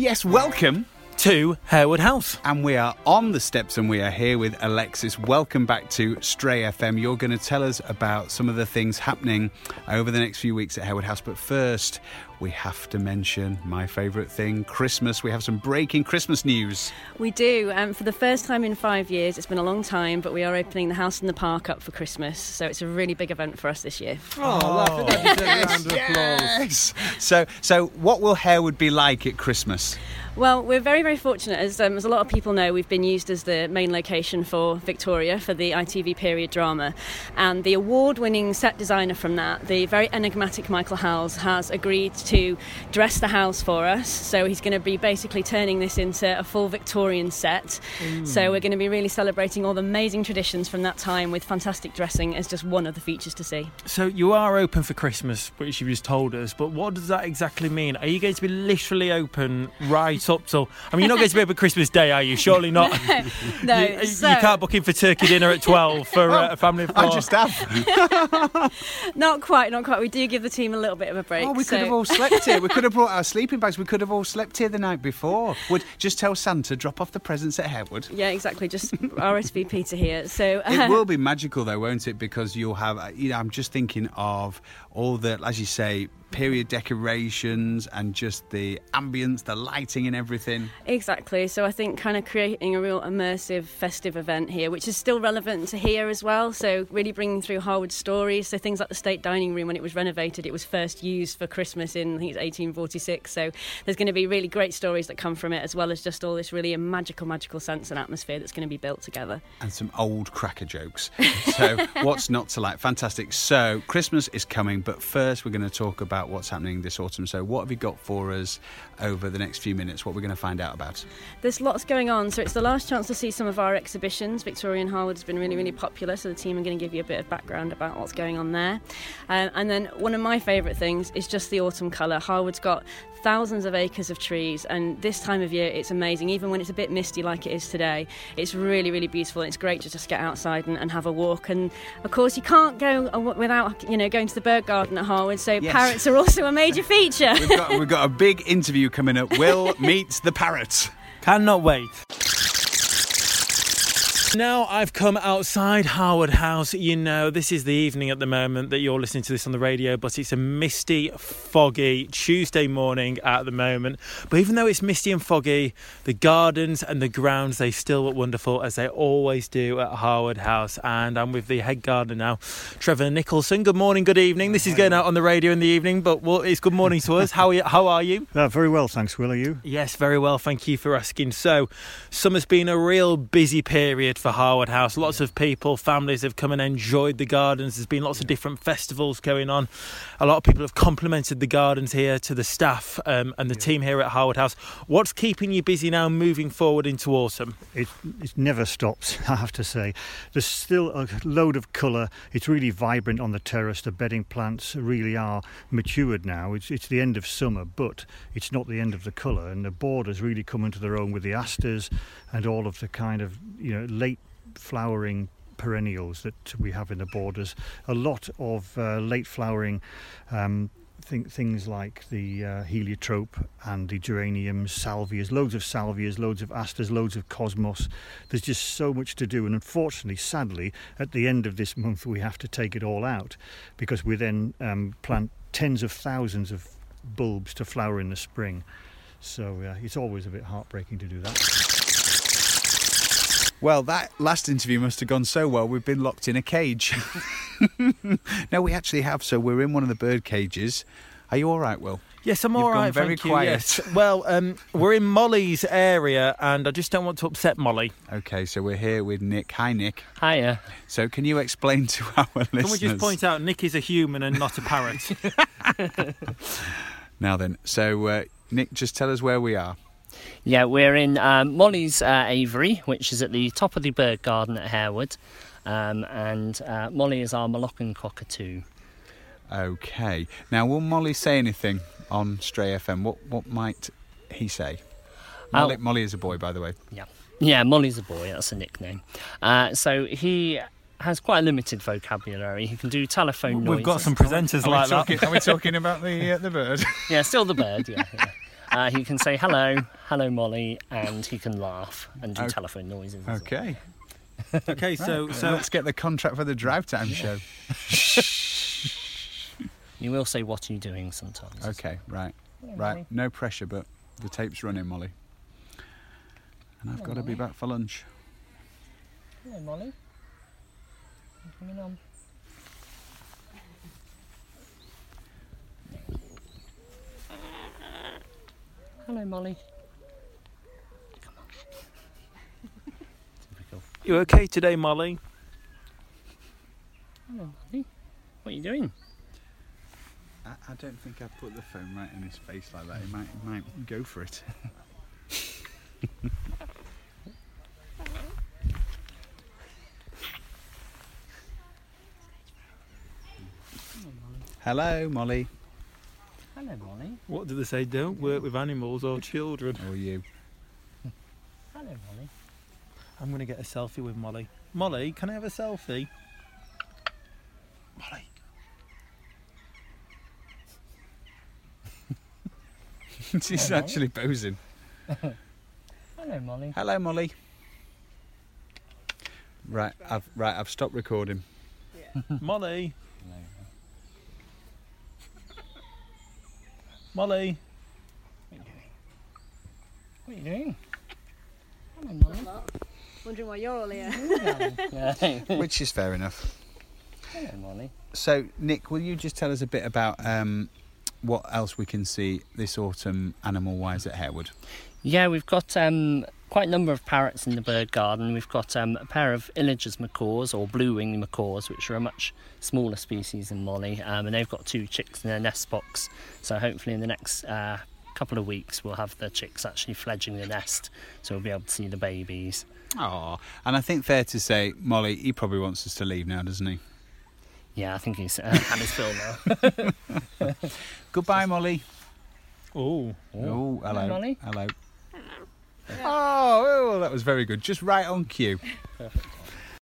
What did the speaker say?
Yes, welcome to Harewood House. And we are on the steps and we are here with Alexis. Welcome back to Stray FM. You're going to tell us about some of the things happening over the next few weeks at Harewood House. But first, we have to mention my favourite thing, Christmas. We have some breaking Christmas news. We do. For the first time in 5 years, it's been a long time, but we are opening the house in the park up for Christmas. So it's a really big event for us this year. Yes. So what will Harewood be like at Christmas? Well, we're very, very fortunate. As a lot of people know, we've been used as the main location for Victoria for the ITV period drama. And the award-winning set designer from that, the very enigmatic Michael Howells, has agreed to dress the house for us. So he's going to be basically turning this into a full Victorian set. So we're going to be really celebrating all the amazing traditions from that time with fantastic dressing as just one of the features to see. So you are open for Christmas, which you just told us, but what does that exactly mean? Are you going to be literally open right up till... I mean, you're not going to be open Christmas Day, are you? Surely not. No. You can't book in for turkey dinner at 12 for a family of four. I just have. Not quite. We do give the team a little bit of a break. Oh, we could have all slept here. We could have brought our sleeping bags. We could have all slept here the night before. Would just tell Santa, drop off the presents at Harewood. Yeah, exactly. Just RSVP to here. So it will be magical though, won't it? Because you'll have, I'm just thinking of all the, as you say, period decorations and just the ambience, the lighting and everything. Exactly. So I think kind of creating a real immersive, festive event here, which is still relevant to here as well. So really bringing through Harwood stories. So things like the State Dining Room, when it was renovated, it was first used for Christmas in, I think it's 1846. So there's going to be really great stories that come from it, as well as just all this really magical sense and atmosphere that's going to be built together. And some old cracker jokes. So what's not to like? Fantastic. So Christmas is coming, but first we're going to talk about what's happening this autumn. So what have you got for us over the next few minutes? What we're going to find out about? There's lots going on. So it's the last chance to see some of our exhibitions. Victoria and Harwood has been really popular, so the team are going to give you a bit of background about what's going on there. And then one of my favourite things is just the autumn colour. Harwood's got thousands of acres of trees, and this time of year it's amazing. Even when it's a bit misty like it is today, it's really beautiful, and it's great to just get outside and have a walk. And of course you can't go without going to the bird garden at Harwood, so yes. Parrots are also a major feature. We've got a big interview coming up. Will meets the parrot. Cannot wait. Now I've come outside Harewood House. You know, this is the evening at the moment that you're listening to this on the radio, but it's a misty, foggy Tuesday morning at the moment. But even though it's misty and foggy, the gardens and the grounds, they still look wonderful, as they always do at Harewood House. And I'm with the head gardener now, Trevor Nicholson. Good morning, good evening. This is going out on the radio in the evening, but it's good morning to us. How are you? Very well, thanks, Will. Are you? Yes, very well. Thank you for asking. So, summer's been a real busy period for Harewood House. Lots of people, families have come and enjoyed the gardens. There's been lots of different festivals going on. A lot of people have complimented the gardens here to the staff and the team here at Harewood House. What's keeping you busy now moving forward into autumn? It never stops, I have to say. There's still a load of colour. It's really vibrant on the terrace. The bedding plants really are matured now. It's the end of summer, but it's not the end of the colour, and the borders really come into their own with the asters and all of the kind of late flowering perennials that we have in the borders. A lot of late flowering things like the heliotrope and the geraniums, salvias, loads of asters, loads of cosmos. There's just so much to do, and unfortunately, sadly, at the end of this month we have to take it all out, because we then plant tens of thousands of bulbs to flower in the spring. So it's always a bit heartbreaking to do that. Well, that last interview must have gone so well, we've been locked in a cage. No, we actually have. So we're in one of the bird cages. Are you all right, Will? Yes, I'm all right, very thank you. quiet. Yes. Well, we're in Molly's area, and I just don't want to upset Molly. OK, so we're here with Nick. Hi, Nick. Hiya. So can you explain to our listeners... Can we just point out Nick is a human and not a parrot? Now then, so Nick, just tell us where we are. Yeah, we're in Molly's aviary, which is at the top of the bird garden at Harewood, and Molly is our Moluccan cockatoo. OK. Now, will Molly say anything on Stray FM? What might he say? Molly is a boy, by the way. Yeah, Molly's a boy, that's a nickname. So he has quite a limited vocabulary. He can do telephone noises. We've got some presenters like that. Are we talking about the bird? Yeah, still the bird, yeah. He can say hello Molly, and he can laugh and do Okay. telephone noises. as well. Okay. Okay, so let's get the contract for the drive time show. You will say, "What are you doing?" sometimes. Okay, right. Hello, Right. Molly. No pressure, but the tape's running, Molly. And I've got to be back for lunch. Hello, Molly. You coming on? Hello, Molly. Come on. Typical. you okay today, Molly? Hello, Molly. What are you doing? I don't think I put the phone right in his face like that. He might go for it. Hello, Molly. Hello, Molly. What do they say? Don't work with animals or children. Or you. Hello, Molly. I'm going to get a selfie with Molly. Molly, can I have a selfie? Molly. She's actually posing. Hello, Molly. Hello, Molly. Right, I've stopped recording. Molly. Molly. What are you doing? Hello, Molly. Wondering why you're all here. Hello, Which is fair enough. Molly. So, Nick, will you just tell us a bit about what else we can see this autumn animal-wise at Harewood? Yeah, we've got quite a number of parrots in the bird garden. We've got a pair of Illiger's macaws, or blue-winged macaws, which are a much smaller species than Molly, and they've got 2 chicks in their nest box. So hopefully in the next couple of weeks we'll have the chicks actually fledging the nest, so we'll be able to see the babies. Oh, and I think fair to say, Molly, he probably wants us to leave now, doesn't he? Yeah, I think he's had his fill now. Goodbye, Molly. Oh. Oh, hello. Molly. Hello. Oh, that was very good. Just right on cue. Perfect.